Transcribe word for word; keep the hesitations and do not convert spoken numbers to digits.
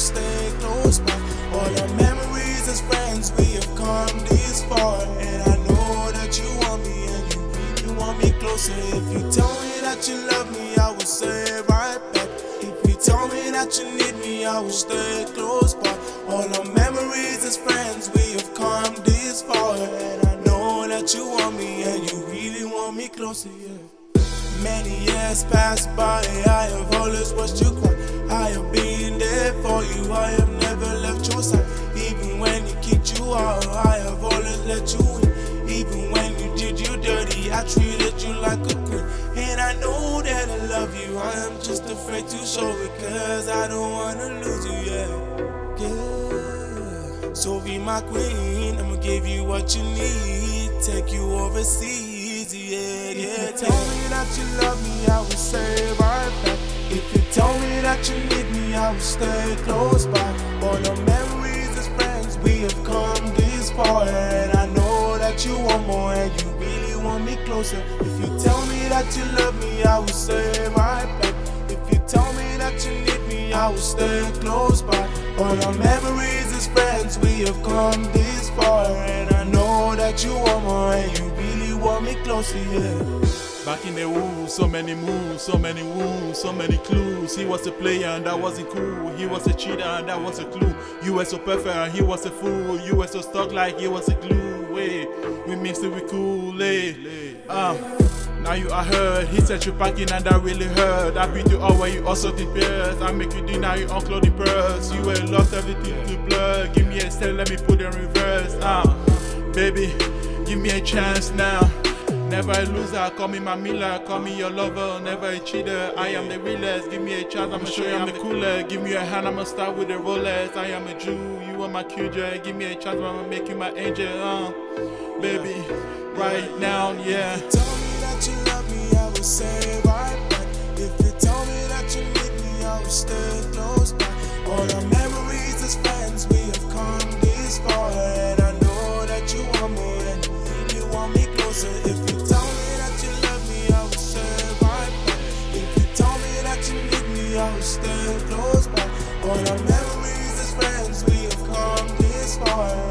stay close by. All our memories as friends, we have come this far. And I know that you want me and you really want me closer. If you tell me that you love me, I will say right back. If you tell me that you need me, I will stay close by. All our memories as friends, we have come this far. And I know that you want me and you really want me closer, yeah. Many years pass by, I have always watched you cry. I have been there for you, I have never left your side. Even when you kicked you out, I have always let you in. Even when you did you dirty, I treated you like a queen. And I know that I love you, I am just afraid to show it, cause I don't wanna lose you, yeah, yeah. So be my queen, I'ma give you what you need, take you overseas, yeah, yeah. If you tell me that you love me, I will say right back. If you tell me that you need me, I will stay close by. All the memories as friends, we have come this far. And I know that you want more and you really want me closer. If you tell me that you love me, I will say right back. If you tell me that you need me, I will stay close by. All our memories as friends, we have come this far. And I know that you want more and you really want me closer, yeah. Back in the woo, so many moves, so many woos, so many clues. He was a player and that wasn't cool. He was a cheater and that was a clue. You were so perfect and he was a fool. You were so stuck like he was a glue. Hey, we mixed it with cool, hey. Uh, now you are hurt. He said you packing and that really hurt. I beat you up when you also did pairs. I make you do now you uncloak the purse. You had lost everything to blur. Give me a step, let me put it in reverse. Uh, baby, give me a chance now. Never a loser, call me my Miller, call me your lover, never a cheater. I am the realest, give me a chance, I'ma show you I'm the cooler. Give me a hand, I'ma start with the Rolex. I am a Jew, you are my Q J. Give me a chance, I'ma make you my angel, uh. Baby, right now, yeah. If you tell me that you love me, I will say right back. If you tell me that you need me, I will stay close by. All our memories as friends, we have come this far. And I know that you want more and you really want me closer. If you I will stay close by. All our memories as friends, we have come this far.